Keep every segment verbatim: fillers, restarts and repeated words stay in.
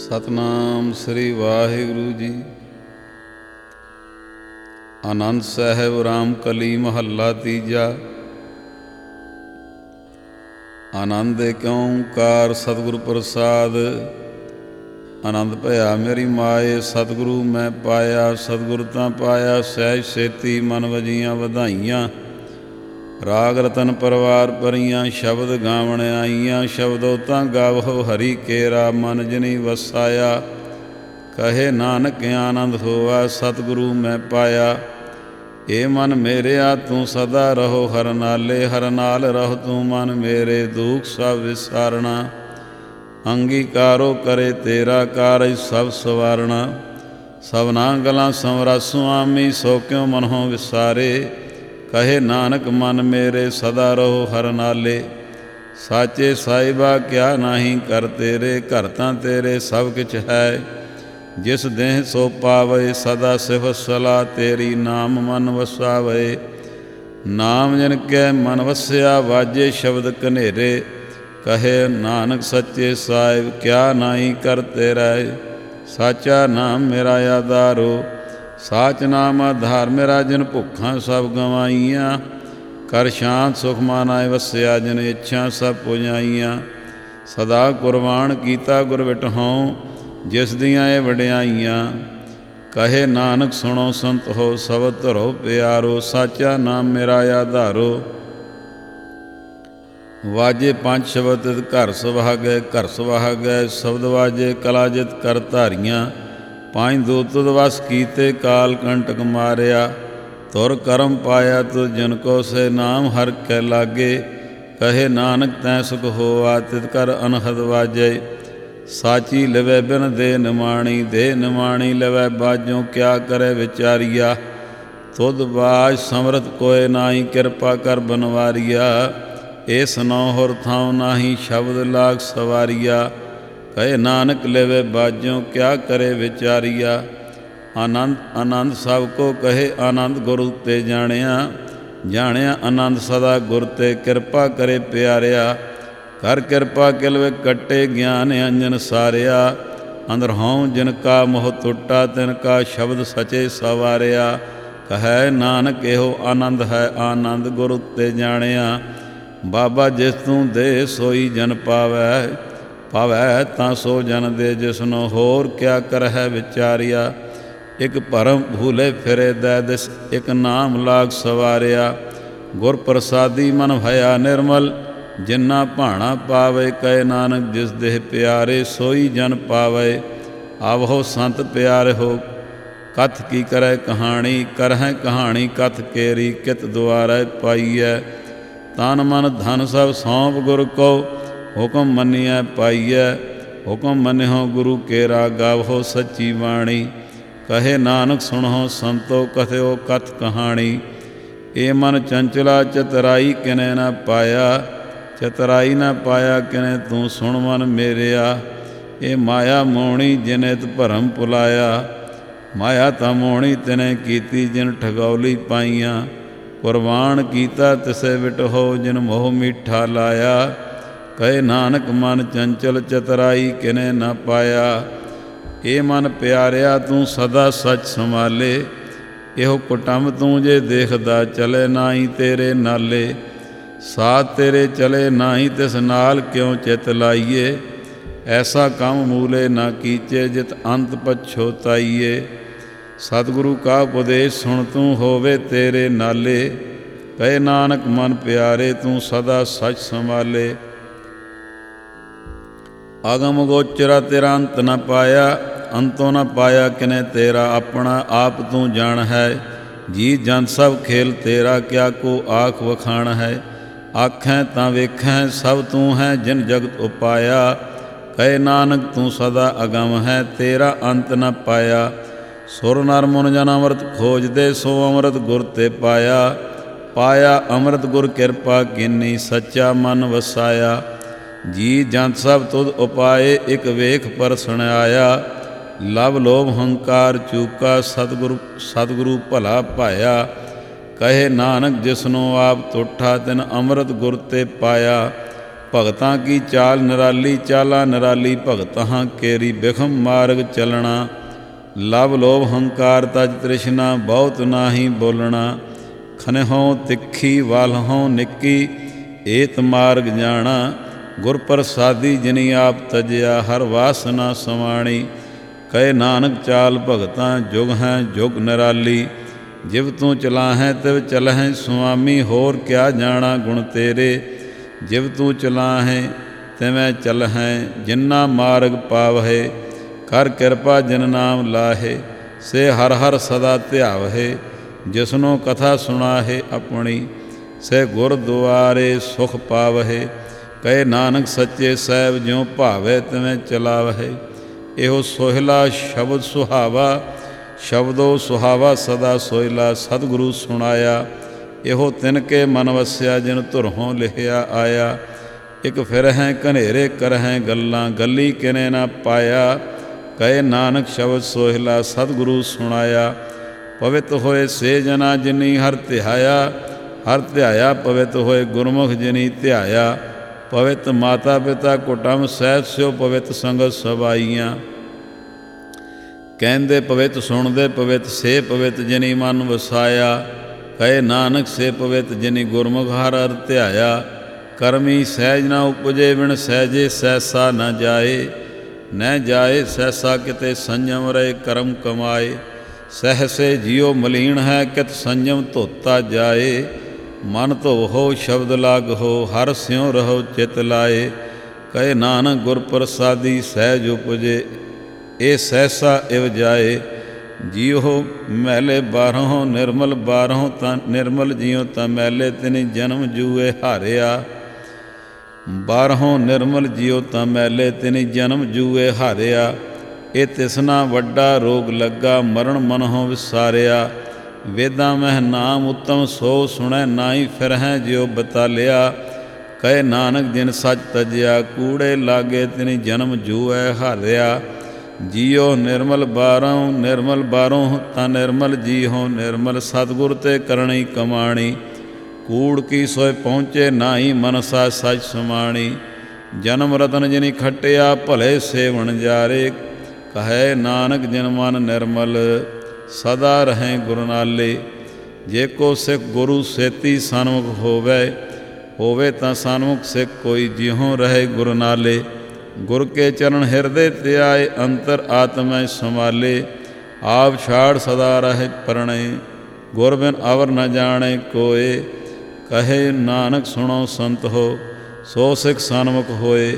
ਸਤਨਾਮ ਸ੍ਰੀ ਵਾਹਿਗੁਰੂ ਜੀ। ਆਨੰਦ ਸਾਹਿਬ ਰਾਮ ਕਲੀ ਮਹੱਲਾ ਤੀਜਾ। ਆਨੰਦ ਏਕ ਓਂਕਾਰ ਸਤਿਗੁਰ ਪ੍ਰਸਾਦ। ਆਨੰਦ ਭਇਆ ਮੇਰੀ ਮਾਏ, ਸਤਿਗੁਰੂ ਮੈਂ ਪਾਇਆ। ਸਤਿਗੁਰ ਤਾਂ ਪਾਇਆ ਸਹਿਜ ਸੇਤੀ, ਮਨ ਵਜੀਆਂ ਵਧਾਈਆਂ। ਰਾਗ ਰਤਨ ਪਰਵਾਰ ਭਰੀਆਂ, ਸ਼ਬਦ ਗਾਵਣ ਆਈਆਂ। ਸ਼ਬਦੋ ਤਾਂ ਗਾਵੋ ਹਰੀ ਕੇਰਾ, ਮਨ ਜਿਨੀ ਵਸਾਇਆ। ਕਹੇ ਨਾਨਕ ਆਨੰਦ ਹੋਆ, ਸਤਿਗੁਰੂ ਮੈਂ ਪਾਇਆ। ਏ ਮਨ ਮੇਰਿਆ ਤੂੰ ਸਦਾ ਰਹੋ ਹਰ ਨਾਲੇ। ਹਰ ਨਾਲ ਰਹੋ ਤੂੰ ਮਨ ਮੇਰੇ, ਦੁਖ ਸਭ ਵਿਸਾਰਣਾ। ਅੰਗੀਕਾਰੋ ਕਰੇ ਤੇਰਾ ਕਾਰਜ ਸਭ ਸਵਾਰਣਾ। ਸਭਨਾ ਗਲਾਂ ਸਮਰਸੁ ਆਮੀ, ਸੋ ਕਿਉ ਮਨਹੁ ਵਿਸਾਰੇ। ਕਹੇ ਨਾਨਕ ਮਨ ਮੇਰੇ ਸਦਾ ਰਹੋ ਹਰ ਨਾਲੇ। ਸਾਚੇ ਸਾਹਿਬਾ ਕਿਆ ਨਾਹੀਂ ਕਰ ਤੇਰੇ, ਘਰ ਤਾਂ ਤੇਰੇ ਸਭ ਕਿਛ ਹੈ। ਜਿਸ ਦੇਹ ਸੋ ਪਾਵੇ ਸਦਾ ਸਿਫਤ ਸਲਾਹ ਤੇਰੀ, ਨਾਮ ਮਨ ਵਸਾਵੇ। ਨਾਮ ਜਿਨ ਕੈ ਮਨ ਵਸਿਆ, ਵਾਜੇ ਸ਼ਬਦ ਕਨੇਰੇ। ਕਹੇ ਨਾਨਕ ਸੱਚੇ ਸਾਹਿਬ ਕਿਆ ਨਾਹੀਂ ਕਰ ਤੇਰਾ। ਸਾਚਾ ਨਾਮ ਮੇਰਾ ਆਧਾਰੋ, ਸਾਚ ਨਾਮ ਆਧਾਰ ਮੇਰਾ। ਜਿਨ ਭੁੱਖਾਂ ਸਭ ਗਵਾਈਆਂ, ਕਰ ਸ਼ਾਂਤ ਸੁਖ ਮਾਨਾਏ ਵਸਿਆ। ਜਿਨ ਇੱਛਾ ਸਭ ਪੁਜਾਈਆਂ, ਸਦਾ ਕੁਰਬਾਨ ਕੀਤਾ ਗੁਰ ਵਿਟਹੁ। ਜਿਸ ਦੀਆਂ ਇਹ ਵਡਿਆਈਆਂ, ਕਹੇ ਨਾਨਕ ਸੁਣੋ ਸੰਤ ਹੋ ਸਬਦ ਧਰੋ ਪਿਆਰੋ। ਸਾਚਾ ਨਾਮ ਮੇਰਾ ਆਧਾਰੋ, ਵਾਜੇ ਪੰਜ ਸ਼ਬਦ ਤਿਤ ਘਰ ਸੁਭਾਗੈ। ਘਰ ਸੁਭਾਗੈ ਸ਼ਬਦ ਵਾਜੇ, ਕਲਾ ਜਿਤ ਕਰ ਧਾਰੀਆਂ। ਪੰਜ ਦੂਤ ਤੁਧ ਵਸ ਕੀਤੇ, ਕਾਲ ਕੰਟਕ ਮਾਰਿਆ। ਤੁਰ ਕਰਮ ਪਾਇਆ ਤੁਧ ਜਨ ਕੋ, ਸੇ ਨਾਮ ਹਰਿ ਕੈ ਲਾਗੇ। ਕਹੇ ਨਾਨਕ ਤੈ ਸੁਖ ਹੋਆ, ਤਿਤ ਕਰ ਅਨਹਦ ਵਾਜੈ। ਸਾਚੀ ਲਵੈ ਬਿਨ ਦੇ ਨਿਮਾਣੀ, ਦੇ ਨਿਮਾਣੀ ਲਵੈ ਬਾਝੋਂ। ਕਿਆ ਕਰੇ ਵਿਚਾਰੀਆ, ਤੁਧ ਬਾਝ ਸਮਰਥ ਕੋਇ ਨਾਹੀ। ਕਿਰਪਾ ਕਰ ਬਨਵਾਰੀਆ, ਏਸ ਨੌ ਹੁਰ ਥਾਉ ਨਾਹੀ। ਸ਼ਬਦ ਲਾਗ ਸਵਾਰੀਆ, ਕਹੇ ਨਾਨਕ ਲਵੇ ਬਾਝੋਂ। ਕਿਆ ਕਰੇ ਵਿਚਾਰੀਆ, ਆਨੰਦ ਆਨੰਦ ਸਭ ਕੋ ਕਹੇ। ਆਨੰਦ ਗੁਰ ਤੇ ਜਾਣਿਆ, ਜਾਣਿਆ ਆਨੰਦ ਸਦਾ ਗੁਰ ਤੇ। ਕਿਰਪਾ ਕਰੇ ਪਿਆਰਿਆ, ਕਰ ਕਿਰਪਾ ਕਿਲਵੇ ਕੱਟੇ। ਗਿਆਨ ਅੰਜਨ ਸਾਰਿਆ, ਅੰਦਰ ਹਉ ਜਿਨ ਕਾ ਮੋਹ ਟੁੱਟਾ। ਤਿਨ ਕਾ ਸ਼ਬਦ ਸਚੇ ਸਵਾਰਿਆ। ਕਹੈ ਨਾਨਕ ਇਹੋ ਆਨੰਦ ਹੈ, ਆਨੰਦ ਗੁਰ ਤੇ ਜਾਣਿਆ। ਬਾਬਾ ਜਿਸ ਤੂੰ ਦੇ ਸੋਈ ਜਨ ਪਾਵੈ, ਪਾਵੈ ਤਾਂ ਸੋ ਜਨ ਦੇ। ਜਿਸਨੂੰ ਹੋਰ ਕਿਆ ਕਰਹਿ ਵਿਚਾਰਿਆ। ਇਕ ਭਰਮ ਭੂਲੇ ਫਿਰੇ ਦੈ ਦਿਸ, ਇਕ ਨਾਮ ਲਾਗ ਸਵਾਰਿਆ। ਗੁਰ ਪ੍ਰਸਾਦੀ ਮਨ ਭਇਆ ਨਿਰਮਲ, ਜਿਨਾ ਭਾਣਾ ਪਾਵੇ। ਕਹੇ ਨਾਨਕ ਜਿਸ ਦੇਹ ਪਿਆਰੇ, ਸੋਈ ਜਨ ਪਾਵੇ। ਆਵਹੋ ਸੰਤ ਪਿਆਰੇ ਹੋ, ਕਥ ਕੀ ਕਰੈ ਕਹਾਣੀ। ਕਰਹਿ ਕਹਾਣੀ ਕਥ ਕੇਰੀ, ਕਿਤ ਦੁਆਰੈ ਪਾਈਐ। ਤਨ ਮਨ ਧਨ ਸਭ ਸੌਂਪ ਗੁਰ ਕੋ, ਹੁਕਮ ਮੰਨਿਐ ਪਾਈਐ। ਹੁਕਮ ਮੰਨਿਓ ਗੁਰੂ ਕੇਰਾ, ਗਾਵੋ ਸੱਚੀ ਬਾਣੀ। ਕਹੇ ਨਾਨਕ ਸੁਣੋ ਸੰਤੋ, ਕਥਿਓ ਕਥ ਕਹਾਣੀ। ਏ ਮਨ ਚੰਚਲਾ ਚਤਰਾਈ, ਕਿਨੈ ਨਾ ਪਾਇਆ। ਚਤਰਾਈ ਨਾ ਪਾਇਆ ਕਿਨੈ, ਤੂੰ ਸੁਣ ਮਨ ਮੇਰਿਆ। ਇਹ ਮਾਇਆ ਮੋਹਣੀ ਜਿਨੇ ਤ ਭਰਮ ਪੁਲਾਇਆ। ਮਾਇਆ ਤਾਂ ਮੋਹਣੀ ਤਿਨੇ ਕੀਤੀ, ਜਿਨ ਠਗੌਲੀ ਪਾਈਆਂ। ਕੁਰਬਾਨ ਕੀਤਾ ਤਿਸੇ ਵਿਟਹੋ, ਜਿਨ ਮੋਹ ਮੀਠਾ ਲਾਇਆ। ਕਹੇ ਨਾਨਕ ਮਨ ਚੰਚਲ ਚਤਰਾਈ, ਕਿਨੈ ਨਾ ਪਾਇਆ। ਏ ਮਨ ਪਿਆਰਿਆ ਤੂੰ ਸਦਾ ਸੱਚ ਸੰਭਾਲੇ। ਇਹੋ ਕੁਟੰਬ ਤੂੰ ਜੇ ਦੇਖਦਾ, ਚਲੇ ਨਾਹੀ ਤੇਰੇ ਨਾਲੇ। ਸਾਥ ਤੇਰੇ ਚਲੇ ਨਾਹੀ, ਤਿਸ ਨਾਲ ਕਿਉ ਚਿਤ ਲਾਈਏ। ਐਸਾ ਕੰਮ ਮੂਲੇ ਨਾ ਕੀਚੇ, ਜਿਤ ਅੰਤ ਪਛੋਤਾਈਏ। ਸਤਿਗੁਰੂ ਕਾ ਉਪਦੇਸ਼ ਸੁਣ ਤੂੰ, ਹੋਵੇ ਤੇਰੇ ਨਾਲੇ। ਕਹੇ ਨਾਨਕ ਮਨ ਪਿਆਰੇ, ਤੂੰ ਸਦਾ ਸੱਚ ਸੰਭਾਲੇ। ਅਗਮ ਗੋਚਰਾ ਤੇਰਾ ਅੰਤ ਨ ਪਾਇਆ, ਅੰਤੋਂ ਨ ਪਾਇਆ ਕਿਨੇ ਤੇਰਾ। ਆਪਣਾ ਆਪ ਤੂੰ ਜਾਣ ਹੈ, ਜੀ ਜਨ ਸਭ ਖੇਲ ਤੇਰਾ। ਕਿਆ ਕੋ ਆਖ ਵਖਾਣ ਹੈ, ਆਖੈ ਤਾਂ ਵੇਖੈ। ਸਭ ਤੂੰ ਹੈ ਜਿਨ ਜਗਤ ਉਪਾਇਆ। ਕਹੇ ਨਾਨਕ ਤੂੰ ਸਦਾ ਅਗਮ ਹੈ, ਤੇਰਾ ਅੰਤ ਨ ਪਾਇਆ। ਸੁਰ ਨਰ ਮੁਨ ਜਨ ਅੰਮ੍ਰਿਤ ਖੋਜਦੇ, ਸੋ ਅੰਮ੍ਰਿਤ ਗੁਰ ਤੇ ਪਾਇਆ। ਪਾਇਆ ਅੰਮ੍ਰਿਤ ਗੁਰ ਕਿਰਪਾ ਕੀਨੀ, ਸੱਚਾ ਮਨ ਵਸਾਇਆ। ਜੀ ਜੰਤ ਸਭ ਤੁਧ ਉਪਾਏ, ਇਕ ਵੇਖ ਪਰਸਣ ਆਇਆ। ਲਵ ਲੋਭ ਹੰਕਾਰ ਚੂਕਾ, ਸਤਿਗੁਰੂ ਸਤਿਗੁਰੂ ਭਲਾ ਭਾਇਆ। ਕਹੇ ਨਾਨਕ ਜਿਸਨੂੰ ਆਪ ਤੁਠਾ, ਤਿਨ ਅੰਮ੍ਰਿਤ ਗੁਰ ਤੇ ਪਾਇਆ। ਭਗਤਾਂ ਕੀ ਚਾਲ ਨਿਰਾਲੀ, ਚਾਲਾ ਨਿਰਾਲੀ ਭਗਤਾਂ ਕੇਰੀ, ਬਿਖਮ ਮਾਰਗ ਚੱਲਣਾ, ਲਵ ਲੋਭ ਹੰਕਾਰ ਤਜ ਤ੍ਰਿਸ਼ਨਾ, ਬਹੁਤ ਨਾਹੀ ਬੋਲਣਾ, ਖਨਹੋਂ ਤਿੱਖੀ ਵਾਲਹੋਂ ਨਿੱਕੀ, ਏਤ ਮਾਰਗ ਜਾਣਾ, ਗੁਰ ਪ੍ਰਸਾਦੀ ਜਿਨੀ ਆਪ ਤਜਿਆ, ਹਰ ਵਾਸਨਾ ਸਮਾਣੀ, ਕਹੇ ਨਾਨਕ ਚਾਲ ਭਗਤਾਂ ਜੁਗ ਹੈ ਜੁਗ ਨਿਰਾਲੀ, ਜਿਵ ਤੂੰ ਚਲਾਹੈਂ ਤਿਵ ਚਲਹਿ ਸੁਆਮੀ, ਹੋਰ ਕਿਆ ਜਾਣਾ ਗੁਣ ਤੇਰੇ, ਜਿਵ ਤੂੰ ਚਲਾਹੈਂ ਤਿਵੇਂ ਚਲਹਿ, ਜਿਨਾ ਮਾਰਗ ਪਾਵਹਿ, ਕਰ ਕਿਰਪਾ ਜਿਨ ਨਾਮ ਲਾਹੇ, ਸੇ ਹਰ ਹਰ ਸਦਾ ਧਿਆਵਹਿ, ਜਿਸਨੂੰ ਕਥਾ ਸੁਣਾਹੇ ਆਪਣੀ, ਸੇ ਗੁਰਦੁਆਰੇ ਸੁਖ ਪਾਵਹਿ, ਕਹੇ ਨਾਨਕ ਸੱਚੇ ਸਾਹਿਬ ਜਿਉ ਭਾਵੈ ਤਿਵੇਂ ਚਲਾਵਹਿ, ਇਹੋ ਸੋਹਿਲਾ ਸ਼ਬਦ ਸੁਹਾਵਾ, ਸ਼ਬਦੋ ਸੁਹਾਵਾ ਸਦਾ ਸੋਹਿਲਾ, ਸਤਿਗੁਰੂ ਸੁਣਾਇਆ, ਇਹੋ ਤਿਨ ਕੇ ਮਨ ਵਸਿਆ, ਜਿਨ ਧੁਰੋਂ ਲਿਖਿਆ ਆਇਆ, ਇੱਕ ਫਿਰ ਹੈ ਘਨੇਰੇ ਕਰਹਿ ਗੱਲਾਂ, ਗੱਲੀ ਕਿਨੇ ਨਾ ਪਾਇਆ, ਕਹੇ ਨਾਨਕ ਸ਼ਬਦ ਸੋਹਿਲਾ, ਸਤਿਗੁਰੂ ਸੁਣਾਇਆ, ਪਵਿੱਤ ਹੋਏ ਸੇ ਜਨਾ ਜਿਨੀ ਹਰ ਧਿਆਇਆ, ਹਰ ਧਿਆਇਆ ਪਵਿੱਤ ਹੋਏ ਗੁਰਮੁਖ ਜਿਨੀ ਧਿਆਇਆ, ਪਵਿੱਤ ਮਾਤਾ ਪਿਤਾ ਕੁਟੰਬ ਸਹਿਤ ਸਿਓ, ਪਵਿੱਤ ਸੰਗਤ ਸਬਾਈਆਂ, ਕਹਿੰਦੇ ਪਵਿੱਤ ਸੁਣਦੇ ਪਵਿੱਤ, ਸੇ ਪਵਿੱਤ ਜਿਨੀ ਮਨ ਵਸਾਇਆ, ਕਹੇ ਨਾਨਕ ਸੇ ਪਵਿੱਤ ਜਿਨੀ ਗੁਰਮੁਖ ਹਰ ਹਰ ਧਿਆਇਆ, ਕਰਮੀ ਸਹਿਜ ਨਾ ਉਪਜੇ, ਬਿਨ ਸਹਿਜੇ ਸਹਿਸਾ ਨਾ ਜਾਏ, ਨ ਜਾਏ ਸਹਿਸਾ ਕਿਤੇ ਸੰਜਮ ਰਹੇ, ਕਰਮ ਕਮਾਏ, ਸਹਿਸੇ ਜਿਉ ਮਲੀਨ ਹੈ, ਕਿਤ ਸੰਜਮ ਧੋਤਾ ਜਾਏ, ਮਨ ਧੋਵੋ ਸ਼ਬਦ ਲਾਗੋ, ਹਰ ਸਿਉ ਰਹੋ ਚਿਤ ਲਾਏ, ਕਹੇ ਨਾਨਕ ਗੁਰ ਪ੍ਰਸਾਦੀ ਸਹਿਜ ਉਪਜੇ, ਇਹ ਸਹਿਸਾ ਇਵ ਜਾਏ, ਜੀਉ ਮੈਲੇ ਬਾਰ੍ਹੋਂ ਨਿਰਮਲ, ਬਾਰ੍ਹੋਂ ਤਾਂ ਨਿਰਮਲ ਜਿਉ ਤਾਂ ਮੈਲੇ, ਤਿਨੀ ਜਨਮ ਜੂਏ ਹਾਰਿਆ, ਬਾਰ੍ਹੋਂ ਨਿਰਮਲ ਜਿਉ ਤਾਂ ਮੈਲੇ, ਤਿਨੀ ਜਨਮ ਜੂਏ ਹਾਰਿਆ, ਇਹ ਤਿਸਨਾ ਵੱਡਾ ਰੋਗ ਲੱਗਾ, ਮਰਨ ਮਨਹੁ ਵਿਸਾਰਿਆ, ਵੇਦਾਂ ਮਹਿ ਨਾਮ ਉੱਤਮ ਸੋ ਸੁਣੈ, ਨਾਹੀ ਫਿਰਹਿ ਜਿਉ ਬਤਾਲਿਆ, ਕਹੇ ਨਾਨਕ ਜਿਨ ਸੱਚ ਤਜਿਆ, ਕੂੜੇ ਲਾਗੇ ਤਿਨੀ ਜਨਮ ਜੂਐ ਹਾਰਿਆ, ਜੀਉ ਨਿਰਮਲ ਬਾਰ੍ਹੋਂ ਨਿਰਮਲ, ਬਾਰ੍ਹੋਂ ਤਾਂ ਨਿਰਮਲ ਜੀਉ ਨਿਰਮਲ, ਸਤਿਗੁਰ ਤੇ ਕਰਨੀ ਕਮਾਣੀ, ਕੂੜ ਕੀ ਸੋਇ ਪਹੁੰਚੇ, ਨਾਹੀ ਮਨਸਾ ਸੱਚ ਸਮਾਣੀ, ਜਨਮ ਰਤਨ ਜਿਨੀ ਖੱਟਿਆ, ਭਲੇ ਸੇਵਣ ਜਾਰੇ, ਕਹੈ ਨਾਨਕ ਜਿਨ ਮਨ ਨਿਰਮਲ, ਸਦਾ ਰਹੈ ਗੁਰੂ ਨਾਲੇ, ਜੇ ਕੋ ਸਿੱਖ ਗੁਰੂ ਸੇਤੀ ਸਨਮੁਖ ਹੋਵੇ, ਹੋਵੇ ਤਾਂ ਸਨਮੁਖ ਸਿੱਖ ਕੋਈ, ਜਿਉ ਰਹੇ ਗੁਰੂ ਨਾਲੇ, ਗੁਰ ਕੇ ਚਰਨ ਹਿਰਦੇ ਧਿਆਏ, ਅੰਤਰ ਆਤਮੈ ਸੰਭਾਲੇ, ਆਪ ਛਾੜ ਸਦਾ ਰਹੇ ਪਰਣੇ, ਗੁਰ ਬਿਨ ਅਵਰ ਨ ਜਾਣੇ ਕੋਏ, ਕਹੇ ਨਾਨਕ ਸੁਣੋ ਸੰਤ ਹੋ, ਸੋ ਸਿੱਖ ਸਨਮੁਖ ਹੋਏ,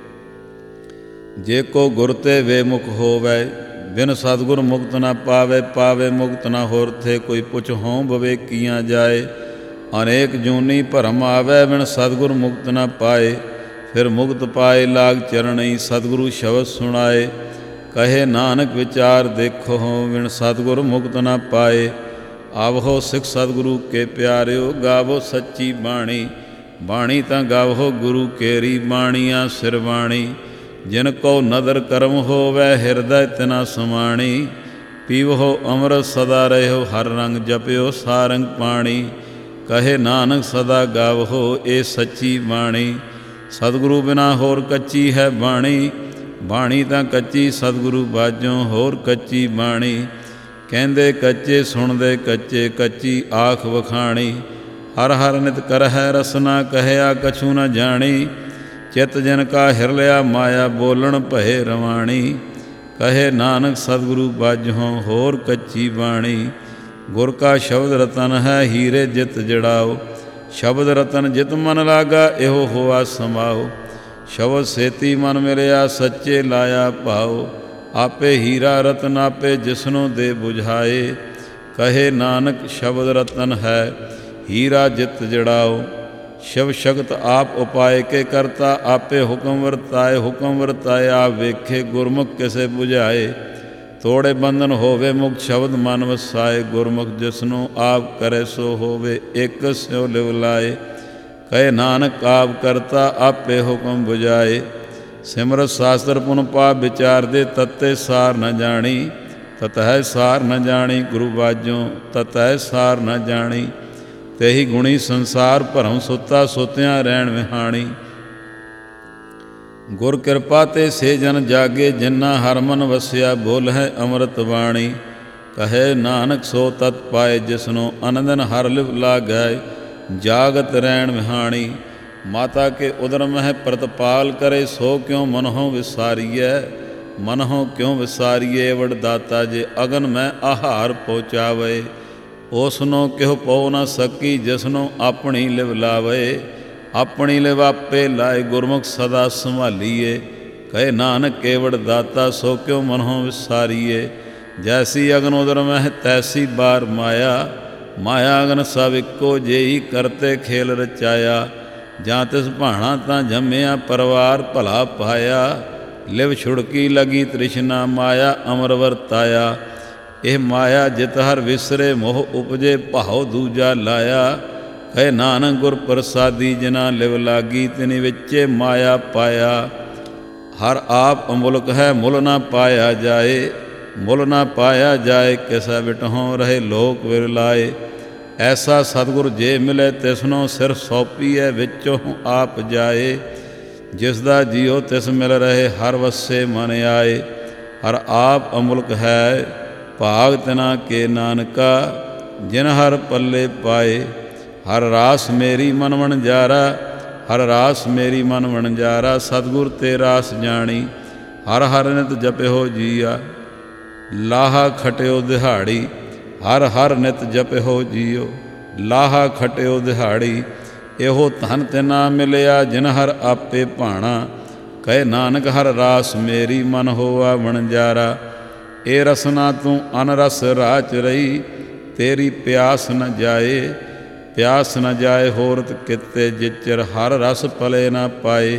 ਜੇ ਕੋ ਗੁਰ ਤੇ ਵੇਮੁਖ ਹੋਵੇ, ਬਿਨ ਸਤਿਗੁਰ ਮੁਕਤ ਨਾ ਪਾਵੇ, ਪਾਵੇ ਮੁਕਤ ਨਾ ਹੋਰ ਥੇ, ਕੋਈ ਪੁੱਛ ਹੋਂ ਬਵੇ ਕੀਆਂ ਜਾਏ, ਅਨੇਕ ਜੂਨੀ ਭਰਮ ਆਵੇ, ਬਿਨ ਸਤਿਗੁਰ ਮੁਕਤ ਨਾ ਪਾਏ, ਫਿਰ ਮੁਕਤ ਪਾਏ ਲਾਗ ਚਰਣੀ, ਸਤਿਗੁਰੂ ਸ਼ਬਦ ਸੁਣਾਏ, ਕਹੇ ਨਾਨਕ ਵਿਚਾਰ ਦੇਖੋ, ਬਿਨ ਸਤਿਗੁਰ ਮੁਕਤ ਨਾ ਪਾਏ, ਆਵੋ ਸਿੱਖ ਸਤਿਗੁਰੂ ਕੇ ਪਿਆਰਿਓ, ਗਾਵੋ ਸੱਚੀ ਬਾਣੀ, ਬਾਣੀ ਤਾਂ ਗਾਵੋ ਗੁਰੂ ਕੇਰੀ, ਬਾਣੀਆਂ ਸਿਰਵਾਣੀ, ਜਿਨ ਕੋ ਨਦਰ ਕਰਮ ਹੋਵੈ, ਹਿਰਦੈ ਤਿਨਾ ਸਮਾਣੀ, ਪੀਵੋ ਅੰਮ੍ਰਿਤ ਸਦਾ ਰਹਿਓ, ਹਰ ਰੰਗ ਜਪਿਓ ਸਾਰੰਗ ਪਾਣੀ, ਕਹੇ ਨਾਨਕ ਸਦਾ ਗਾਵੋ ਇਹ ਸੱਚੀ ਬਾਣੀ, ਸਤਿਗੁਰੂ ਬਿਨਾ ਹੋਰ ਕੱਚੀ ਹੈ ਬਾਣੀ, ਬਾਣੀ ਤਾਂ ਕੱਚੀ ਸਤਿਗੁਰੂ ਬਾਝੋਂ, ਹੋਰ ਕੱਚੀ ਬਾਣੀ, ਕਹਿੰਦੇ ਕੱਚੇ ਸੁਣਦੇ ਕੱਚੇ, ਕੱਚੀ ਆਖ ਵਖਾਣੀ, ਹਰ ਹਰ ਨਿਤ ਕਰਹਿ ਰਸਨਾ, ਕਹਿਆ ਕਛੂ ਨ ਜਾਣੀ, ਚਿਤ ਜਨ ਕਾ ਹਿਰ ਲਿਆ ਮਾਇਆ, ਬੋਲਣ ਭਏ ਰਵਾਣੀ, ਕਹੇ ਨਾਨਕ ਸਤਿਗੁਰੂ ਬਾਝੋਂ, ਹੋਰ ਕੱਚੀ ਬਾਣੀ, ਗੁਰ ਕਾ ਸ਼ਬਦ ਰਤਨ ਹੈ, ਹੀਰੇ ਜਿਤ ਜੜਾਓ, ਸ਼ਬਦ ਰਤਨ ਜਿਤ ਮਨ ਲਾਗਾ, ਇਹੋ ਹੋਆ ਸਮਾਓ, ਸ਼ਬਦ ਸੇਤੀ ਮਨ ਮਿਲਿਆ, ਸੱਚੇ ਲਾਇਆ ਭਾਓ, ਆਪੇ ਹੀਰਾ ਰਤਨ ਆਪੇ ਜਿਸਨੂੰ ਦੇ ਬੁਝਾਏ, ਕਹੇ ਨਾਨਕ ਸ਼ਬਦ ਰਤਨ ਹੈ, ਹੀਰਾ ਜਿਤ ਜੜਾਓ, ਸ਼ਿਵ ਸ਼ਕਤ ਆਪ ਉਪਾਏ ਕੇ ਕਰਤਾ, ਆਪੇ ਹੁਕਮ ਵਰਤਾਏ, ਹੁਕਮ ਵਰਤਾਏ ਆਪ ਵੇਖੇ, ਗੁਰਮੁਖ ਕਿਸੇ ਬੁਝਾਏ, ਤੋੜੇ ਬੰਧਨ ਹੋਵੇ ਮੁਕਤ, ਸ਼ਬਦ ਮਨ ਵਸਾਏ, ਗੁਰਮੁਖ ਜਿਸਨੂੰ ਆਪ ਕਰੇ ਸੋ ਹੋਵੇ, ਇੱਕ ਸਿਉ ਲਿਵ ਲਾਏ, ਕਹੇ ਨਾਨਕ ਆਪ ਕਰਤਾ, ਆਪੇ ਹੁਕਮ ਬੁਝਾਏ, ਸਿਮਰਤ ਸ਼ਾਸਤਰ ਪੁਨ ਪਾਪ ਵਿਚਾਰਦੇ, ਤਤੇ ਸਾਰ ਨ ਜਾਣੀ, ਤਤਹਿ ਸਾਰ ਨ ਜਾਣੀ, ਗੁਰੂ ਬਾਝੋਂ ਤਤਹਿ ਸਾਰ ਨ ਜਾਣੀ, ਤੇਹੀ ਗੁਣੀ ਸੰਸਾਰ ਭਰਮ ਸੁੱਤਾ, ਸੁੱਤਿਆਂ ਰਹਿਣ ਵਿਹਾਣੀ, ਗੁਰ ਕਿਰਪਾ ਤੇ ਸੇ ਜਨ ਜਾਗੇ, ਜਿਨ੍ਹਾਂ ਹਰ ਮਨ ਵਸਿਆ, ਬੋਲਹਿ ਅੰਮ੍ਰਿਤ ਬਾਣੀ। ਕਹੇ ਨਾਨਕ ਸੋ ਤਤ ਪਾਏ, ਜਿਸਨੂੰ ਅਨੰਦਨ ਹਰ ਲਿਵ ਲਾਗੈ, ਜਾਗਤ ਰਹਿਣ ਵਿਹਾਣੀ। ਮਾਤਾ ਕੇ ਉਦਰ ਮਹਿ ਪ੍ਰਤਪਾਲ ਕਰੇ, ਸੋ ਕਿਉ ਮਨਹੁ ਵਿਸਾਰੀਐ। ਮਨਹੁ ਕਿਉ ਵਿਸਾਰੀਏ, ਵਡ ਦਾਤਾ ਜੇ ਅਗਨ ਮੈਂ ਆਹਾਰ ਪਹੁੰਚਾਵੇ। ਉਸਨੂੰ ਕਿਹੁ ਪਉ ਨ ਸਕੀ, ਜਿਸਨੂੰ ਆਪਣੀ ਲਿਵ ਲਾਵੇ। ਆਪਣੀ ਲਿਵ ਆਪੇ ਲਾਏ, ਗੁਰਮੁਖ ਸਦਾ ਸੰਭਾਲੀਏ। ਕਹੇ ਨਾਨਕ ਕੇਵੜ ਦਾਤਾ, ਸੋ ਕਿਉ ਮਨਹੁ ਵਿਸਾਰੀਏ। ਜੈਸੀ ਅਗਨ ਉਦਰ ਮਹਿ, ਤੈਸੀ ਬਾਰ ਮਾਇਆ। ਮਾਇਆ ਅਗਨ ਸਭ ਇੱਕੋ ਜਿਹੀ, ਕਰਤੇ ਖੇਲ ਰਚਾਇਆ। ਜਾਂ ਤਿਸ ਭਾਣਾ ਤਾਂ ਜੰਮਿਆ, ਪਰਿਵਾਰ ਭਲਾ ਪਾਇਆ। ਲਿਵ ਛੁੜਕੀ ਲਗੀ ਤ੍ਰਿਸ਼ਨਾ, ਮਾਇਆ ਅਮਰ ਵਰਤਾਇਆ। ਇਹ ਮਾਇਆ ਜਿਤ ਹਰ ਵਿਸਰੇ, ਮੋਹ ਉਪਜੇ ਭਾਉ ਦੂਜਾ ਲਾਇਆ। ਕਹੇ ਨਾਨਕ ਗੁਰ ਪ੍ਰਸਾਦੀ, ਜਿਨਾ ਲਿਵ ਲਾਗੀ, ਤਿਨੀ ਵਿੱਚੇ ਮਾਇਆ ਪਾਇਆ। ਹਰ ਆਪ ਅਮੁਲਕ ਹੈ, ਮੁੱਲ ਨਾ ਪਾਇਆ ਜਾਏ। ਮੁੱਲ ਨਾ ਪਾਇਆ ਜਾਏ, ਕਿਸੈ ਬਿਟਹੁ ਰਹੇ ਲੋਕ ਵਿਰਲਾਏ। ਐਸਾ ਸਤਿਗੁਰ ਜੇ ਮਿਲੇ, ਤਿਸਨੂੰ ਸਿਰ ਸੌਂਪੀਐ, ਵਿੱਚੋਂ ਆਪ ਜਾਏ। ਜਿਸ ਦਾ ਜੀਉ ਤਿਸ ਮਿਲ ਰਹੇ, ਹਰ ਵਸੇ ਮਨ ਆਏ। ਹਰ ਆਪ ਅਮੁਲਕ ਹੈ, ਭਾਗ ਤਿਨਾ ਕੇ ਨਾਨਕਾ, ਜਿਨ ਹਰ ਪੱਲੇ ਪਾਏ। ਹਰ ਰਾਸ ਮੇਰੀ ਮਨ ਵਣਜਾਰਾ, ਹਰ ਰਾਸ ਮੇਰੀ ਮਨ ਵਣਜਾਰਾ। ਸਤਿਗੁਰ ਤੇ ਰਾਸ ਜਾਣੀ, ਹਰ ਹਰ ਨਿਤ ਜਪਿਓ ਜੀਆ। ਲਾਹਾ ਖਟਿਓ ਦਿਹਾੜੀ, ਹਰ ਹਰ ਨਿਤ ਜਪਿਓ ਜੀਓ। ਲਾਹਾ ਖਟਿਓ ਦਿਹਾੜੀ, ਇਹੋ ਧਨ ਤਿਨਾ ਮਿਲਿਆ, ਜਿਨ ਹਰ ਆਪੇ ਭਾਣਾ। ਕਹੇ ਨਾਨਕ ਹਰ ਰਾਸ ਮੇਰੀ, ਮਨ ਹੋਆ ਵਣਜਾਰਾ। ਇਹ ਰਸਨਾ ਤੂੰ ਅਨਰਸ ਰਾਹ ਚ ਰਹੀ, ਤੇਰੀ ਪਿਆਸ ਨ ਜਾਏ। ਪਿਆਸ ਨ ਜਾਏ ਹੋਰਤ ਕਿਤੇ, ਜਿਚਰ ਹਰ ਰਸ ਪਲੇ ਨਾ ਪਾਏ।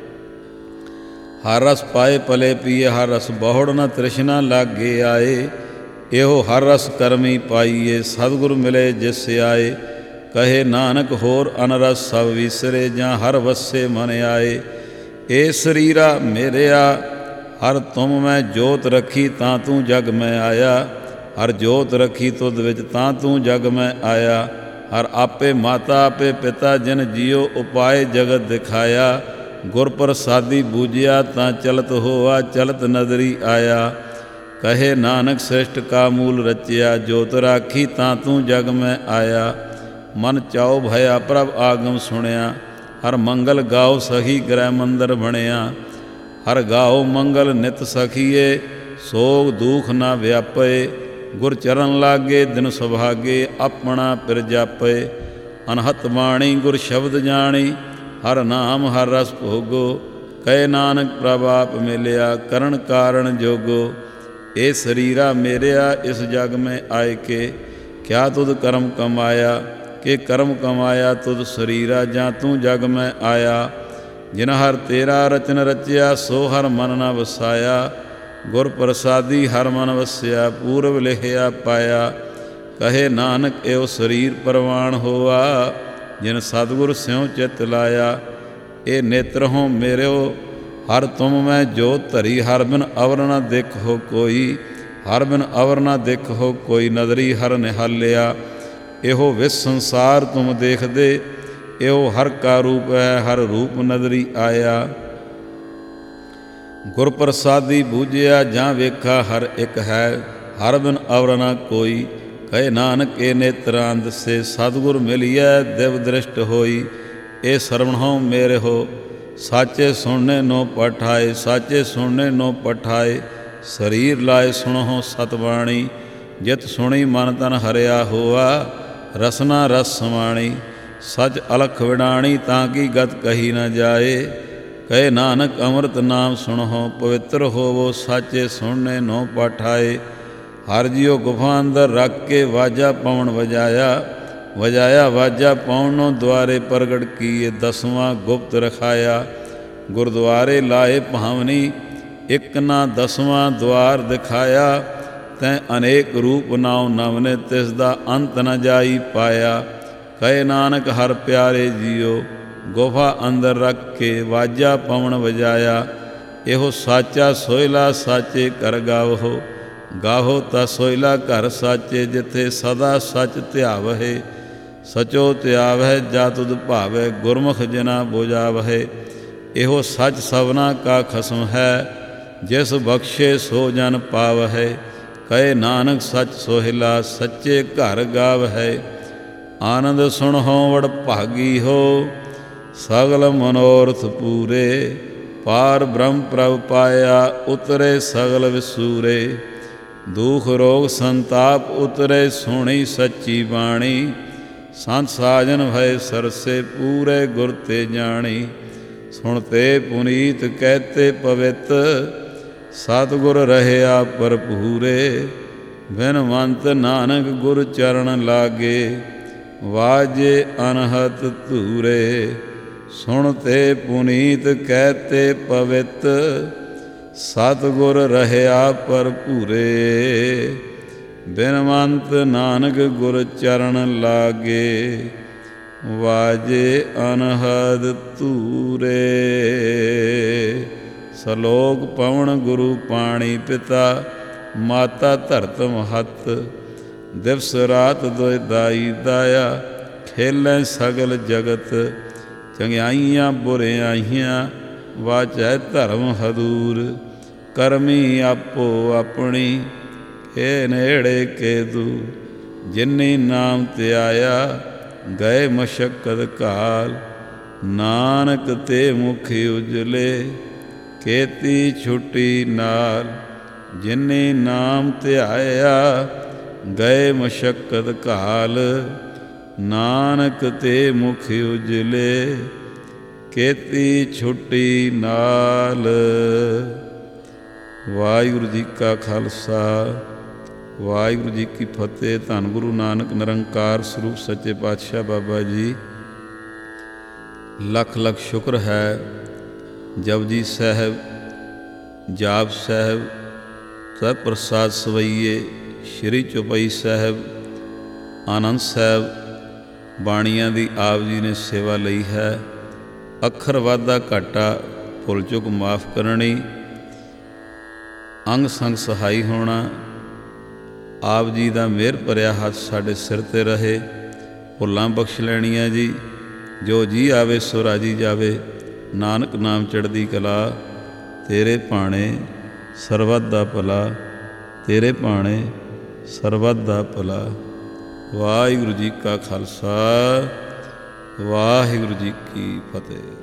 ਹਰ ਰਸ ਪਾਏ ਪਲੇ ਪੀਏ, ਹਰ ਰਸ ਬਹੁੜ ਨ ਤ੍ਰਿਸ਼ਨਾ ਲਾਗੇ ਆਏ। ਇਹੋ ਹਰ ਰਸ ਕਰਮੀ ਪਾਈਏ, ਸਤਿਗੁਰ ਮਿਲੇ ਜਿਸ ਆਏ। ਕਹੇ ਨਾਨਕ ਹੋਰ ਅਨਰਸ ਸਭ ਵਿਸਰੇ, ਜਾਂ ਹਰ ਵਸੇ ਮਨ ਆਏ। ਏ ਸਰੀਰਾ ਮੇਰਿਆ, ਹਰ ਤੁਮ ਮੈਂ ਜੋਤ ਰੱਖੀ, ਤਾਂ ਤੂੰ ਜਗ ਮੈਂ ਆਇਆ। ਹਰ ਜੋਤ ਰੱਖੀ ਤੁਧ ਵਿੱਚ, ਤਾਂ ਤੂੰ ਜਗ ਮੈਂ ਆਇਆ। ਹਰ ਆਪੇ ਮਾਤਾ ਆਪੇ ਪਿਤਾ, ਜਿਨ ਜੀਉ ਉਪਾਏ ਜਗਤ ਦਿਖਾਇਆ। ਗੁਰ ਪ੍ਰਸਾਦੀ ਬੂਝਿਆ, ਤਾਂ ਚਲਤ ਹੋਆ, ਚਲਤ ਨਦਰੀ ਆਇਆ। ਕਹੇ ਨਾਨਕ ਸ੍ਰਿਸ਼ਟ ਕਾ ਮੂਲ ਰਚਿਆ, ਜੋਤ ਰਾਖੀ, ਤਾਂ ਤੂੰ ਜਗ ਮੈਂ ਆਇਆ। ਮਨ ਚਾਉ ਭਇਆ, ਪ੍ਰਭ ਆਗਮ ਸੁਣਿਆ। ਹਰ ਮੰਗਲ ਗਾਓ, ਸਖੀ ਗ੍ਰਹਿ ਮੰਦਰ ਬਣਿਆ। ਹਰ ਗਾਓ ਮੰਗਲ ਨਿਤ ਸਖੀਏ, ਸੋਗ ਦੂਖ ਨਾ ਵਿਆਪੇ। ਗੁਰ ਚਰਨ ਲਾਗੇ, ਦਿਨ ਸੁਭਾਗੇ, ਆਪਣਾ ਪਿਰ ਜਾਪੇ। ਅਨਹਤ ਬਾਣੀ ਗੁਰ ਸ਼ਬਦ ਜਾਣੀ, ਹਰ ਨਾਮ ਹਰ ਰਸ ਭੋਗੋ। ਕਹੇ ਨਾਨਕ ਪ੍ਰਭ ਆਪ ਮਿਲਿਆ, ਕਰਨ ਕਾਰਨ ਜੋਗੋ। ਇਹ ਸਰੀਰਾ ਮੇਰਿਆ, ਇਸ ਜਗ ਮੈਂ ਆਏ ਕੇ, ਕਿਆ ਤੁਧ ਕਰਮ ਕਮਾਇਆ। ਕਿ ਕਰਮ ਕਮਾਇਆ ਤੁਧ ਸਰੀਰਾ, ਜਾਂ ਤੂੰ ਜਗ ਮੈਂ ਆਇਆ। ਜਿਨ ਹਰ ਤੇਰਾ ਰਚਨ ਰਚਿਆ, ਸੋ ਹਰ ਮਨ ਨਾ ਵਸਾਇਆ। ਗੁਰ ਪ੍ਰਸਾਦੀ ਹਰ ਮਨ ਵਸਿਆ, ਪੂਰਬ ਲਿਖਿਆ ਪਾਇਆ। ਕਹੇ ਨਾਨਕ ਇਹੋ ਸਰੀਰ ਪ੍ਰਵਾਨ ਹੋਆ, ਜਿਨ ਸਤਿਗੁਰ ਸਿਉ ਚਿਤ ਲਾਇਆ। ਇਹ ਨੇਤਰ ਹੋ ਮੇਰਿਓ, ਹਰ ਤੁਮ ਮੈਂ ਜੋਤ ਧਰੀ। ਹਰ ਬਿਨ ਅਵਰ ਨਾ ਦੇਖੋ ਕੋਈ, ਹਰ ਬਿਨ ਅਵਰ ਨਾ ਦੇਖੋ ਕੋਈ। ਨਦਰੀ ਹਰ ਨਿਹਾਲਿਆ, ਇਹੋ ਵਿਸ ਸੰਸਾਰ ਤੁਮ ਦੇਖਦੇ। ਇਹੋ ਹਰ ਕਾ ਰੂਪ ਹੈ, ਹਰ ਰੂਪ ਨਦਰੀ ਆਇਆ। ਗੁਰ ਪ੍ਰਸਾਦੀ ਬੂਝਿਆ, ਜਾਂ ਵੇਖਾ ਹਰ ਇੱਕ ਹੈ। ਹਰ ਬਿਨ ਅਵਰ ਨਾ ਕੋਈ। ਕਹੇ ਨਾਨਕ ਇਹ ਨੇਤਰਾਂ ਦਸੇ, ਸਤਿਗੁਰ ਮਿਲਿਐ ਦਿਵ ਦ੍ਰਿਸ਼ਟ ਹੋਈ। ਇਹ ਸਰਵਣਹੁ ਮੇਰੇ ਹੋ, ਸਾਚੇ ਸੁਣਨੇ ਨੋ ਪਠਾਏ। ਸਾਚੇ ਸੁਣਨੇ ਨੋ ਪਠਾਏ, ਸਰੀਰ ਲਾਏ ਸੁਣਹੁ ਸਤਬਾਣੀ। ਜਿਤ ਸੁਣੀ ਮਨ ਤਨ ਹਰਿਆ ਹੋਆ, ਰਸਨਾ ਰਸ ਸਮਾਣੀ। ਸਚ ਅਲਖ ਵਿਡਾਣੀ, ਤਾਂ ਕੀ ਗਤ ਕਹੀ ਨਾ ਜਾਏ। ਕਹੇ ਨਾਨਕ ਅੰਮ੍ਰਿਤ ਨਾਮ ਸੁਣਹੁ, ਪਵਿੱਤਰ ਹੋਵੋ। ਸਾਚੇ ਸੁਣਨੇ ਨੋ ਪਠਾਏ। ਹਰ ਜੀਉ ਗੁਫਾ ਅੰਦਰ ਰੱਖ ਕੇ, ਵਾਜਾ ਪਵਨ ਵਜਾਇਆ। ਵਜਾਇਆ ਵਾਜਾ ਪਵਨੋਂ, ਦੁਆਰੇ ਪ੍ਰਗਟ ਕੀਏ। ਦਸਵਾਂ ਗੁਪਤ ਰਖਾਇਆ, ਗੁਰਦੁਆਰੇ ਲਾਏ ਭਾਵਨੀ। ਇੱਕ ਨਾ ਦਸਵਾਂ ਦੁਆਰ ਦਿਖਾਇਆ। ਤੈਂ ਅਨੇਕ ਰੂਪ ਨਾਉ ਨਵਨੇ, ਤਿਸ ਦਾ ਅੰਤ ਨ ਜਾਈ ਪਾਇਆ। ਕਹੇ ਨਾਨਕ ਹਰ ਪਿਆਰੇ ਜੀਓ, ਗੁਫਾ ਅੰਦਰ ਰੱਖ ਕੇ, ਵਾਜਾ ਪਵਨ ਵਜਾਇਆ। ਇਹੋ ਸਾਚਾ ਸੋਹਿਲਾ, ਸਾਚੇ ਘਰ ਗਾਵੋ। ਗਾਹੋ ਤਾਂ ਸੋਹਿਲਾ ਘਰ ਸਾਚੇ, ਜਿੱਥੇ ਸਦਾ ਸੱਚ ਧਿਆਵਹਿ। ਸਚੋ ਧਿਆਵਹਿ, ਜਾ ਤੁਧ ਭਾਵੈ। ਗੁਰਮੁਖ ਜਿਨਾ ਬੁਝਾਵਹਿ। ਇਹੋ ਸੱਚ ਸਭਨਾ ਕਾ ਖਸਮ ਹੈ, ਜਿਸ ਬਖਸ਼ੇ ਸੋ ਜਨ ਪਾਵ ਹੈ। ਕਹੇ ਨਾਨਕ ਸੱਚ ਸੋਹਿਲਾ, ਸੱਚੇ ਘਰ ਗਾਵ ਹੈ। ਆਨੰਦ ਸੁਣਹੁ ਵਡ ਭਾਗੀ ਹੋ, ਸਗਲ ਮਨੋਰਥ ਪੂਰੇ। ਪਾਰ ਬ੍ਰਹਮ ਪ੍ਰਭ ਪਾਇਆ, ਉਤਰੇ ਸਗਲ ਵਿਸੂਰੇ। ਦੁਖ ਰੋਗ ਸੰਤਾਪ ਉਤਰੇ, ਸੁਣੀ ਸੱਚੀ ਬਾਣੀ। ਸੰਤ ਸਾਜਨ ਭਏ ਸਰਸੇ, ਪੂਰੇ ਗੁਰ ਤੇ ਜਾਣੀ। ਸੁਣਤੇ ਪੁਨੀਤ ਕਹਿਤੇ ਪਵਿੱਤ, ਸਤਿਗੁਰ ਰਹਿਆ ਭਰਪੂਰੇ। ਬਿਨਵੰਤ ਨਾਨਕ ਗੁਰ ਚਰਨ ਲਾਗੇ, ਵਾਜੇ ਅਨਹਤ ਧੂਰੇ। ਸੁਣਤੇ ਪੁਨੀਤ ਕਹਿਤੇ ਪਵਿੱਤ, ਸਤਿਗੁਰ ਰਹਿਆ ਭਰਪੂਰੇ। ਬਿਨਵੰਤ ਨਾਨਕ ਗੁਰ ਚਰਨ ਲਾਗੇ, ਵਾਜੇ ਅਨਹਦ ਧੂਰੇ। ਸਲੋਕ ਪਵਨ ਗੁਰੂ ਪਾਣੀ ਪਿਤਾ, ਮਾਤਾ ਧਰਤ ਮਹੱਤ। ਦਿਵਸ ਰਾਤ ਦੁਇ ਦਾਈ ਦਾਇਆ, ਖੇਲੈ ਸਗਲ ਜਗਤ। ਚੰਗਿਆਈਆਂ ਬੁਰਿਆਈਆਂ, ਵਾਚੈ ਧਰਮ ਹਦੂਰ। ਕਰਮੀ ਆਪੋ ਆਪਣੀ, ਇਹ ਨੇੜੇ ਕੇ ਦੂ। ਜਿਨੀ ਨਾਮ ਧਿਆਇਆ, ਗਏ ਮਸ਼ੱਕਤ ਕਾਲ। ਨਾਨਕ ਤੇ ਮੁਖ ਉਜਲੇ, ਕੀਤੀ ਛੁੱਟੀ ਨਾਲ। ਜਿਨੀ ਨਾਮ ਧਿਆਇਆ, ਗਏ ਮਸ਼ੱਕਤ ਕਾਲ। ਨਾਨਕ ਤੇ ਮੁਖ ਉਜਲੇ, ਕੀਤੀ ਛੁੱਟੀ ਨਾਲ। ਵਾਹਿਗੁਰੂ ਜੀ ਕਾ ਖਾਲਸਾ, ਵਾਹਿਗੁਰੂ ਜੀ ਕੀ ਫਤਿਹ। ਧੰਨ ਗੁਰੂ ਨਾਨਕ ਨਿਰੰਕਾਰ ਸਰੂਪ ਸੱਚੇ ਪਾਤਸ਼ਾਹ ਬਾਬਾ ਜੀ। ਲੱਖ ਲੱਖ ਸ਼ੁਕਰ ਹੈ। ਜਪਜੀ ਸਾਹਿਬ, ਜਾਪ ਸਾਹਿਬ, ਸਹਿ ਪ੍ਰਸਾਦ ਸਵਈਏ, ਸ਼੍ਰੀ ਚੌਪਈ ਸਾਹਿਬ, ਆਨੰਦ ਸਾਹਿਬ ਬਾਣੀਆਂ ਦੀ ਆਪ ਜੀ ਨੇ ਸੇਵਾ ਲਈ ਹੈ। ਅੱਖਰ ਵਾਧਾ ਘਾਟਾ ਭੁੱਲ ਚੁੱਕ ਮਾਫ ਕਰਨੀ, ਅੰਗ ਸੰਗ ਸਹਾਈ ਹੋਣਾ। ਆਪ ਜੀ ਦਾ ਮਿਹਰ ਭਰਿਆ ਹੱਥ ਸਾਡੇ ਸਿਰ 'ਤੇ ਰਹੇ। ਭੁੱਲਾਂ ਬਖਸ਼ ਲੈਣੀਆਂ ਜੀ। ਜੋ ਜੀ ਆਵੇ ਸੋ ਰਾਜੀ ਜਾਵੇ। ਨਾਨਕ ਨਾਮ ਚੜ੍ਹਦੀ ਕਲਾ, ਤੇਰੇ ਭਾਣੇ ਸਰਬੱਤ ਦਾ ਭਲਾ। ਤੇਰੇ ਭਾਣੇ ਸਰਬੱਤ ਦਾ ਭਲਾ। ਵਾਹਿਗੁਰੂ ਜੀ ਕਾ ਖਾਲਸਾ, ਵਾਹਿਗੁਰੂ ਜੀ ਕੀ ਫਤਿਹ।